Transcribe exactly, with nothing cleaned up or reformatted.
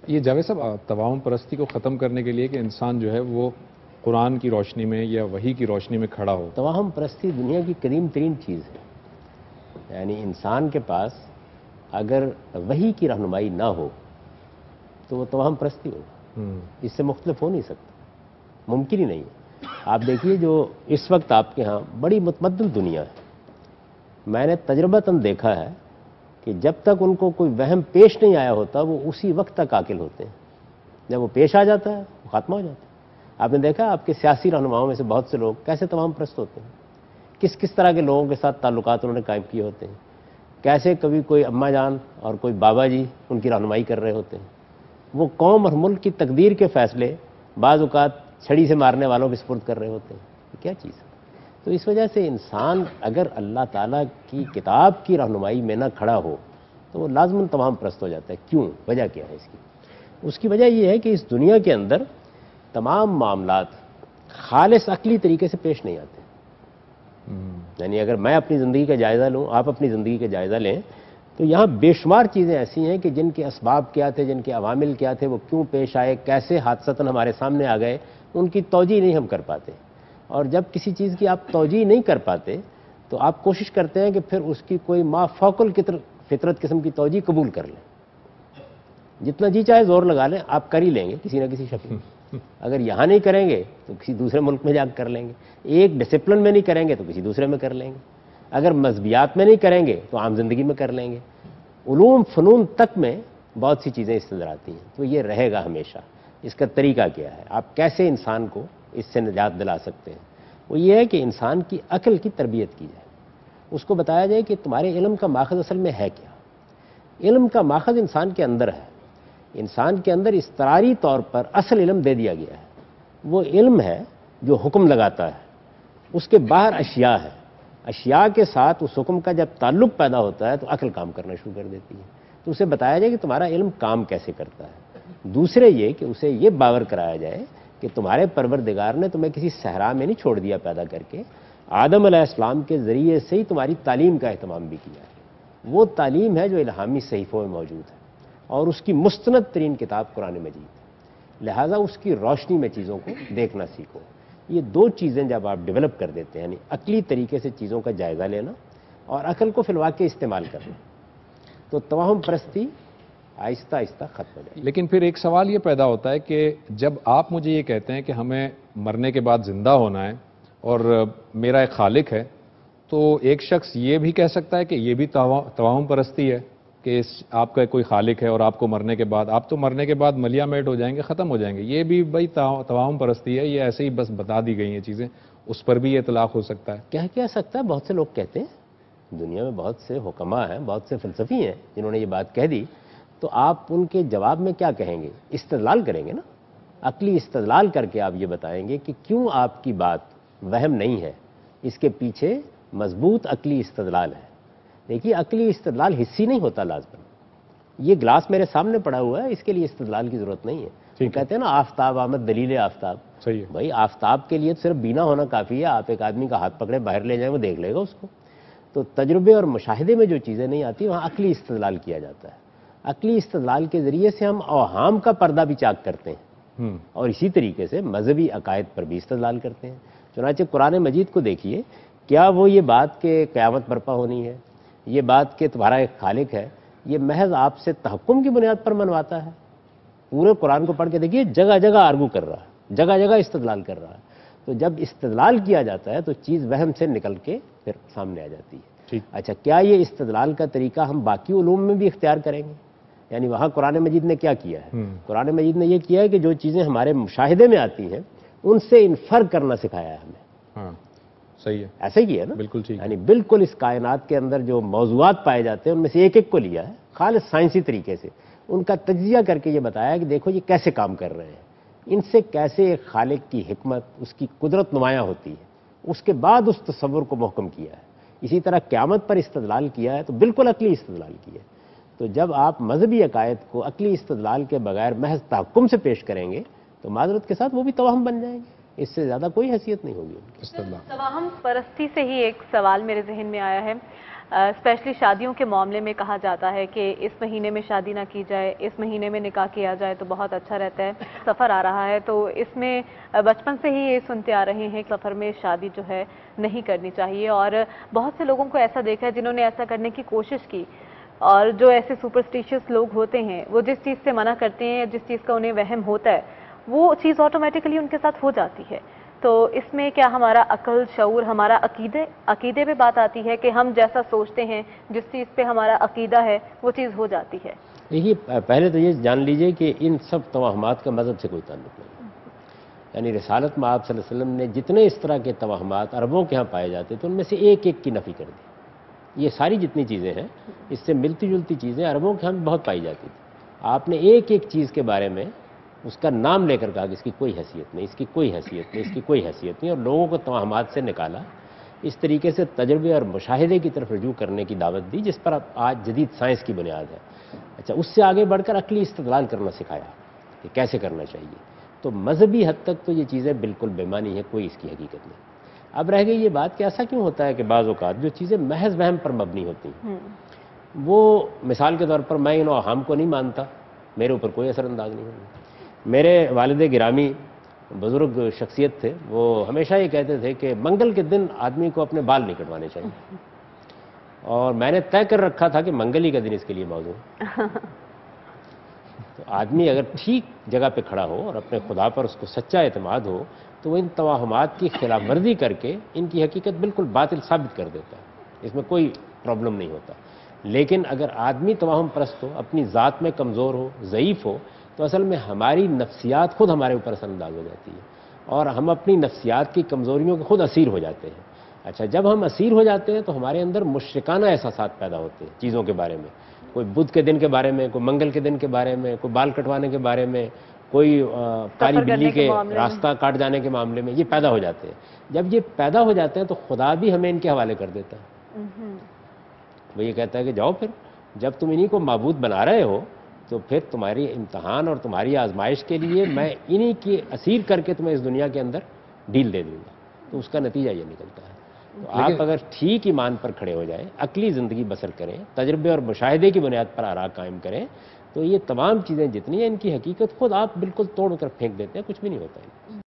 یہ جاوید صاحب توہم پرستی کو ختم کرنے کے لیے کہ انسان جو ہے وہ قرآن کی روشنی میں یا وحی کی روشنی میں کھڑا ہو. توہم پرستی دنیا کی قدیم ترین چیز ہے. یعنی انسان کے پاس اگر وحی کی رہنمائی نہ ہو تو وہ توہم پرستی ہو. اس سے مختلف ہو نہیں سکتا، ممکن ہی نہیں ہے. آپ دیکھیے جو اس وقت آپ کے ہاں بڑی متمدن دنیا ہے، میں نے تجربتاً دیکھا ہے کہ جب تک ان کو کوئی وہم پیش نہیں آیا ہوتا وہ اسی وقت تک عاقل ہوتے ہیں. جب وہ پیش آ جاتا ہے وہ ختم ہو جاتا ہے. آپ نے دیکھا آپ کے سیاسی رہنماؤں میں سے بہت سے لوگ کیسے توہم پرست ہوتے ہیں، کس کس طرح کے لوگوں کے ساتھ تعلقات انہوں نے قائم کیے ہوتے ہیں، کیسے کبھی کوئی اماں جان اور کوئی بابا جی ان کی رہنمائی کر رہے ہوتے ہیں. وہ قوم اور ملک کی تقدیر کے فیصلے بعض اوقات چھڑی سے مارنے والوں کے سپرد کر رہے ہوتے ہیں. یہ کیا چیز ہے؟ تو اس وجہ سے انسان اگر اللہ تعالیٰ کی کتاب کی رہنمائی میں نہ کھڑا ہو تو وہ لازماً توہم پرست ہو جاتا ہے. کیوں؟ وجہ کیا ہے اس کی؟ اس کی وجہ یہ ہے کہ اس دنیا کے اندر تمام معاملات خالص عقلی طریقے سے پیش نہیں آتے. یعنی اگر میں اپنی زندگی کا جائزہ لوں، آپ اپنی زندگی کا جائزہ لیں، تو یہاں بے شمار چیزیں ایسی ہیں کہ جن کے اسباب کیا تھے، جن کے عوامل کیا تھے، وہ کیوں پیش آئے، کیسے حادثتاً ہمارے سامنے آ گئے، ان کی توجیہ نہیں ہم کر پاتے. اور جب کسی چیز کی آپ توجیہ نہیں کر پاتے تو آپ کوشش کرتے ہیں کہ پھر اس کی کوئی ما فوق الفطرت قسم کی توجیہ قبول کر لیں. جتنا جی چاہے زور لگا لیں، آپ کر ہی لیں گے کسی نہ کسی شکل میں. اگر یہاں نہیں کریں گے تو کسی دوسرے ملک میں جا کر لیں گے. ایک ڈسپلن میں نہیں کریں گے تو کسی دوسرے میں کر لیں گے. اگر مذہبیات میں نہیں کریں گے تو عام زندگی میں کر لیں گے. علوم فنون تک میں بہت سی چیزیں اس نظر آتی ہیں. تو یہ رہے گا ہمیشہ. اس کا طریقہ کیا ہے؟ آپ کیسے انسان کو اس سے نجات دلا سکتے ہیں؟ وہ یہ ہے کہ انسان کی عقل کی تربیت کی جائے. اس کو بتایا جائے کہ تمہارے علم کا ماخذ اصل میں ہے کیا. علم کا ماخذ انسان کے اندر ہے. انسان کے اندر اضطراری طور پر اصل علم دے دیا گیا ہے. وہ علم ہے جو حکم لگاتا ہے. اس کے باہر اشیاء ہے. اشیاء کے ساتھ اس حکم کا جب تعلق پیدا ہوتا ہے تو عقل کام کرنا شروع کر دیتی ہے. تو اسے بتایا جائے کہ تمہارا علم کام کیسے کرتا ہے. دوسرے یہ کہ اسے یہ باور کرایا جائے کہ تمہارے پروردگار نے تمہیں کسی صحرا میں نہیں چھوڑ دیا پیدا کر کے. آدم علیہ السلام کے ذریعے سے ہی تمہاری تعلیم کا اہتمام بھی کیا ہے. وہ تعلیم ہے جو الہامی صحیفوں میں موجود ہے اور اس کی مستند ترین کتاب قرآن مجید ہے. لہٰذا اس کی روشنی میں چیزوں کو دیکھنا سیکھو. یہ دو چیزیں جب آپ ڈیولپ کر دیتے ہیں، یعنی عقلی طریقے سے چیزوں کا جائزہ لینا اور عقل کو فی الواقع استعمال کرنا، تو توہم پرستی آہستہ آہستہ ختم ہو جائے. لیکن پھر ایک سوال یہ پیدا ہوتا ہے کہ جب آپ مجھے یہ کہتے ہیں کہ ہمیں مرنے کے بعد زندہ ہونا ہے اور میرا ایک خالق ہے، تو ایک شخص یہ بھی کہہ سکتا ہے کہ یہ بھی توہم پرستی ہے کہ اس آپ کا کوئی خالق ہے اور آپ کو مرنے کے بعد آپ تو مرنے کے بعد ملیا میٹ ہو جائیں گے، ختم ہو جائیں گے. یہ بھی بھائی توہم پرستی ہے. یہ ایسے ہی بس بتا دی گئی ہیں چیزیں، اس پر بھی یہ اطلاق ہو سکتا ہے. کیا کیا سکتا ہے؟ بہت سے لوگ کہتے ہیں. دنیا میں بہت سے حکماء ہیں، بہت سے فلسفی ہیں جنہوں نے یہ بات کہہ دی. تو آپ ان کے جواب میں کیا کہیں گے؟ استدلال کریں گے نا. عقلی استدلال کر کے آپ یہ بتائیں گے کہ کیوں آپ کی بات وہم نہیں ہے. اس کے پیچھے مضبوط عقلی استدلال ہے. دیکھیے عقلی استدلال حسی نہیں ہوتا لازماً. یہ گلاس میرے سامنے پڑا ہوا ہے، اس کے لیے استدلال کی ضرورت نہیں ہے. وہ کہتے ہیں نا آفتاب آمد دلیل آفتاب. صحیح ہے بھائی آفتاب کے لیے تو صرف بینا ہونا کافی ہے. آپ ایک آدمی کا ہاتھ پکڑے باہر لے جائیں وہ دیکھ لے گا اس کو. تو تجربے اور مشاہدے میں جو چیزیں نہیں آتی وہاں عقلی استدلال کیا جاتا ہے. عقلی استدلال کے ذریعے سے ہم اوہام کا پردہ بھی چاک کرتے ہیں اور اسی طریقے سے مذہبی عقائد پر بھی استدلال کرتے ہیں. چنانچہ قرآن مجید کو دیکھیے، کیا وہ یہ بات کہ قیامت برپا ہونی ہے، یہ بات کہ تمہارا ایک خالق ہے، یہ محض آپ سے تحکم کی بنیاد پر منواتا ہے؟ پورے قرآن کو پڑھ کے دیکھیے، جگہ جگہ آرگو کر رہا ہے، جگہ جگہ استدلال کر رہا ہے. تو جب استدلال کیا جاتا ہے تو چیز وہم سے نکل کے پھر سامنے آ جاتی ہے. اچھا، کیا یہ استدلال کا طریقہ ہم باقی علوم میں بھی اختیار کریں گے؟ یعنی وہاں قرآن مجید نے کیا کیا ہے؟ قرآن مجید نے یہ کیا ہے کہ جو چیزیں ہمارے مشاہدے میں آتی ہیں ان سے انفر کرنا سکھایا ہے ہمیں. ہاں صحیح ہے، ایسا ہی ہے نا. بالکل ٹھیک. یعنی بالکل اس کائنات کے اندر جو موضوعات پائے جاتے ہیں ان میں سے ایک ایک کو لیا ہے خالص سائنسی طریقے سے، ان کا تجزیہ کر کے یہ بتایا کہ دیکھو یہ کیسے کام کر رہے ہیں، ان سے کیسے ایک خالق کی حکمت، اس کی قدرت نمایاں ہوتی ہے. اس کے بعد اس تصور کو محکم کیا ہے. اسی طرح قیامت پر استدلال کیا ہے تو بالکل عقلی استدلال کیا ہے. تو جب آپ مذہبی عقائد کو عقلی استدلال کے بغیر محض تحکم سے پیش کریں گے تو معذرت کے ساتھ وہ بھی توہم بن جائیں گے. اس سے زیادہ کوئی حیثیت نہیں ہوگی ان کی. توہم پرستی سے ہی ایک سوال میرے ذہن میں آیا ہے. اسپیشلی شادیوں کے معاملے میں کہا جاتا ہے کہ اس مہینے میں شادی نہ کی جائے، اس مہینے میں نکاح کیا جائے تو بہت اچھا رہتا ہے. سفر آ رہا ہے تو اس میں بچپن سے ہی یہ سنتے آ رہے ہیں کہ سفر میں شادی جو ہے نہیں کرنی چاہیے، اور بہت سے لوگوں کو ایسا دیکھا ہے جنہوں نے ایسا کرنے کی کوشش کی، اور جو ایسے سپرسٹیشیس لوگ ہوتے ہیں وہ جس چیز سے منع کرتے ہیں، جس چیز کا انہیں وہم ہوتا ہے وہ چیز آٹومیٹکلی ان کے ساتھ ہو جاتی ہے. تو اس میں کیا ہمارا عقل، شعور، ہمارا عقیدے عقیدے پہ بات آتی ہے کہ ہم جیسا سوچتے ہیں، جس چیز پہ ہمارا عقیدہ ہے وہ چیز ہو جاتی ہے؟ دیکھیے، پہلے تو یہ جان لیجئے کہ ان سب توہمات کا مذہب سے کوئی تعلق نہیں ہے. یعنی رسالت میں آپ صلی اللہ علیہ وسلم نے جتنے اس طرح کے توہمات عربوں کے ہاں پائے جاتے تھے ان میں سے ایک ایک کی نفی کر دی. یہ ساری جتنی چیزیں ہیں اس سے ملتی جلتی چیزیں عربوں کے ہاں بھی بہت پائی جاتی تھی. آپ نے ایک ایک چیز کے بارے میں اس کا نام لے کر کہا کہ اس کی کوئی حیثیت نہیں، اس کی کوئی حیثیت نہیں، اس کی کوئی حیثیت نہیں، اور لوگوں کو توہمات سے نکالا. اس طریقے سے تجربے اور مشاہدے کی طرف رجوع کرنے کی دعوت دی، جس پر اب آج جدید سائنس کی بنیاد ہے. اچھا، اس سے آگے بڑھ کر عقلی استدلال کرنا سکھایا کہ کیسے کرنا چاہیے. تو مذہبی حد تک تو یہ چیزیں بالکل بے معنی ہے، کوئی اس کی حقیقت نہیں. اب رہ گئی یہ بات کہ ایسا کیوں ہوتا ہے کہ بعض اوقات جو چیزیں محض وہم پر مبنی ہوتی ہیں، وہ مثال کے طور پر میں ان اوہام کو نہیں مانتا، میرے اوپر کوئی اثر انداز نہیں ہوگا. میرے والد گرامی بزرگ شخصیت تھے، وہ ہمیشہ یہ کہتے تھے کہ منگل کے دن آدمی کو اپنے بال نہیں کٹوانے چاہیے، اور میں نے طے کر رکھا تھا کہ منگل ہی کا دن اس کے لیے موضوع ہے. تو آدمی اگر ٹھیک جگہ پہ کھڑا ہو اور اپنے خدا پر اس کو سچا اعتماد ہو تو وہ ان توہمات کی خلاف ورزی کر کے ان کی حقیقت بالکل باطل ثابت کر دیتا ہے. اس میں کوئی پرابلم نہیں ہوتا. لیکن اگر آدمی توہم پرست ہو، اپنی ذات میں کمزور ہو، ضعیف ہو، تو اصل میں ہماری نفسیات خود ہمارے اوپر اثر انداز ہو جاتی ہے، اور ہم اپنی نفسیات کی کمزوریوں کے خود اسیر ہو جاتے ہیں. اچھا، جب ہم اسیر ہو جاتے ہیں تو ہمارے اندر مشرکانہ احساسات پیدا ہوتے ہیں چیزوں کے بارے میں، کوئی بدھ کے دن کے بارے میں، کوئی منگل کے دن کے بارے میں، کوئی بال کٹوانے کے بارے میں، کوئی کالی بلی کے راستہ کاٹ جانے کے معاملے میں. یہ پیدا ہو جاتے ہیں. جب یہ پیدا ہو جاتے ہیں تو خدا بھی ہمیں ان کے حوالے کر دیتا ہے. وہ یہ کہتا ہے کہ جاؤ، پھر جب تم انہی کو معبود بنا رہے ہو تو پھر تمہاری امتحان اور تمہاری آزمائش کے لیے میں انہی کی اسیر کر کے تمہیں اس دنیا کے اندر ڈھیل دے دوں گا. تو اس کا نتیجہ یہ نکلتا ہے. تو آپ اگر ٹھیک ایمان پر کھڑے ہو جائیں، عقلی زندگی بسر کریں، تجربے اور مشاہدے کی بنیاد پر آراء قائم کریں، تو یہ تمام چیزیں جتنی ہیں ان کی حقیقت خود آپ بالکل توڑ کر پھینک دیتے ہیں، کچھ بھی نہیں ہوتا ہے.